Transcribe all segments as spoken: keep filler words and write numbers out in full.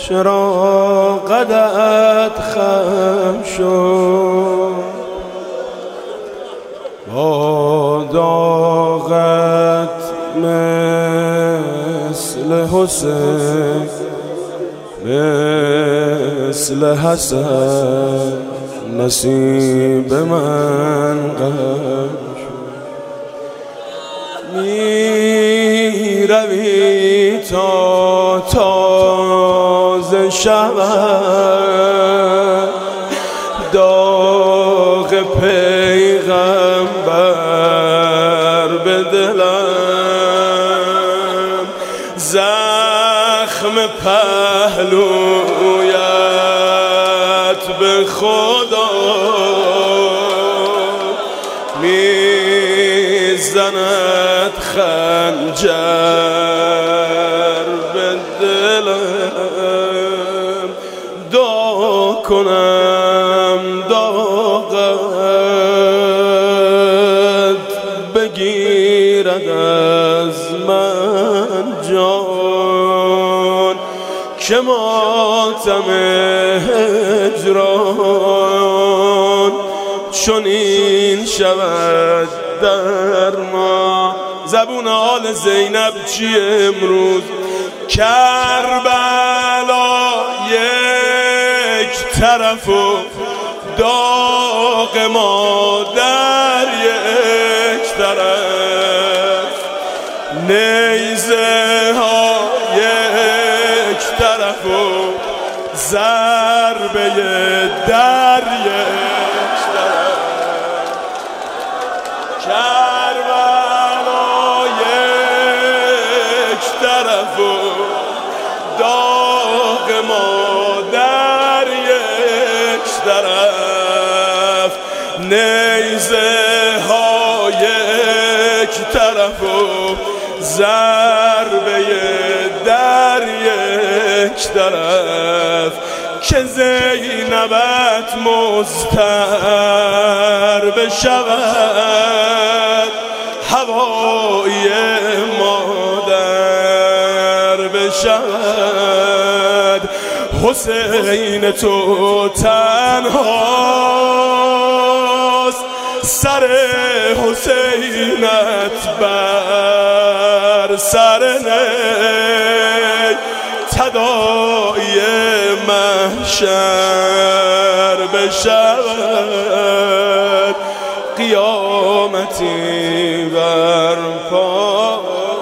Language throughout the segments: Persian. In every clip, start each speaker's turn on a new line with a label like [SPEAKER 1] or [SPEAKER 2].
[SPEAKER 1] چرا قدت خم شد با داغت مثل حسین مثل حسن نصیب من غم شد می روی تا تازه شود داغ پیغمبر به دلم زخم پهلویت به خدا میزند خنجر به دلم دعا کنم داغت بگیرد از من جان که ماتم هجران چنین شود در ما. زبون آل زینب چیه امروز؟ کربلا یک طرف و داغ مادر یک طرف، نیزه ها یک طرف و ضربه در یک طرف. کربلا یک طرف و داغ مادر یک طرف، نیزه ها یک طرف و ضربه در یک طرف. که زینبت مضطر بشود هوای مادر بشود، حسین تو تنهاست سر حسینت بر سر نی تداعی محشر بشود قیامتی برپا.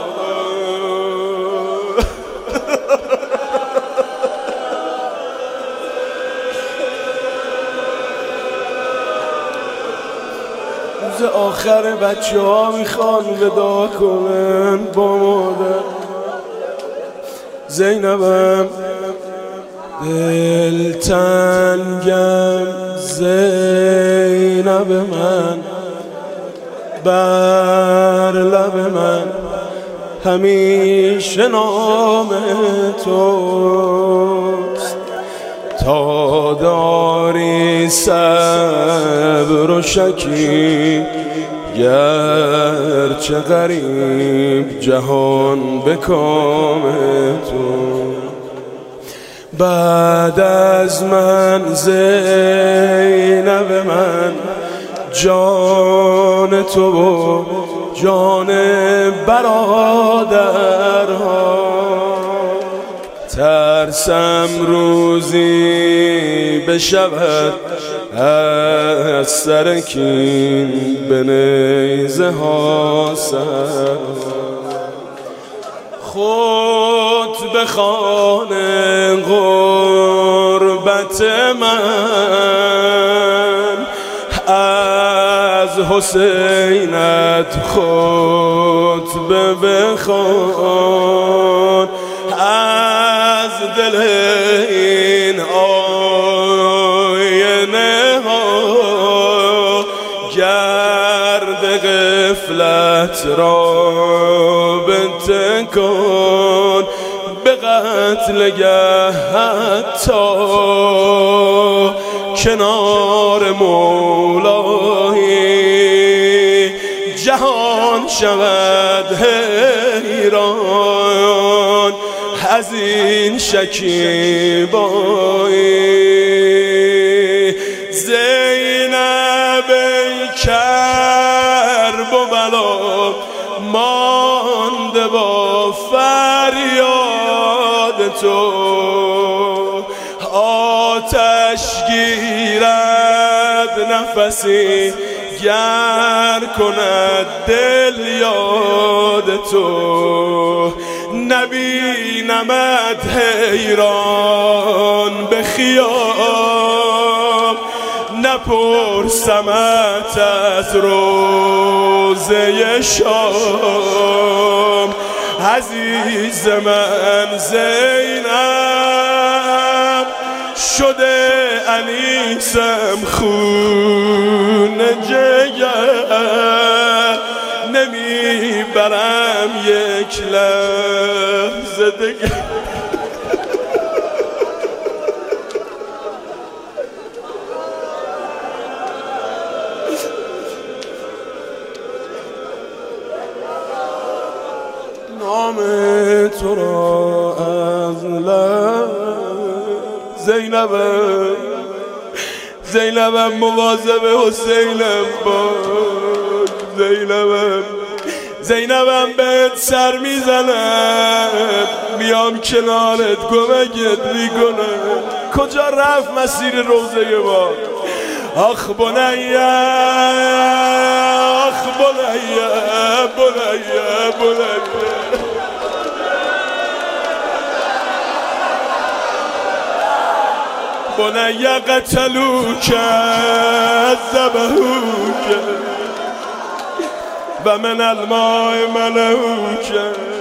[SPEAKER 1] روز آخر بچه ها میخوان ودا کنن با مادر. زینبم دلتنگم زینب من بر لب من همیشه نام توست، تا داری صبر و شکی گرچه غریب جهان به کام تو. بعد از من زینب من جان تو و جان برادرها، ترسم روزی بشود از سر کین به نیزه ها سر. خود به خانه غربت من از حسینت خطبه بخوان، از دل این آینه ها گرد غفلت را بتکن، به قتل گه حتی کنار مولایی جهان شود حیران. از حزین شکیبایی زینب کرب و بلا مانده با فریاد تو آتش گیرد نفسی گر کند دل یاد تو نبینمت حیران به خیام نپرسمت از روزه شام عزیز من زینب شده انیسم خون جگر نمیبرم یک لحظه دیگر نام تو را از لب زینبم زینبم مواظب حسینم باش زینبم زینبم بهت سر میزنم میام کنارت کمکت میکنم کجا رفت مسیر روزه ما آخ بنیه آخ بنیه بنیه بنیه بنی قتلوک ذبحوک و من الماء ملوک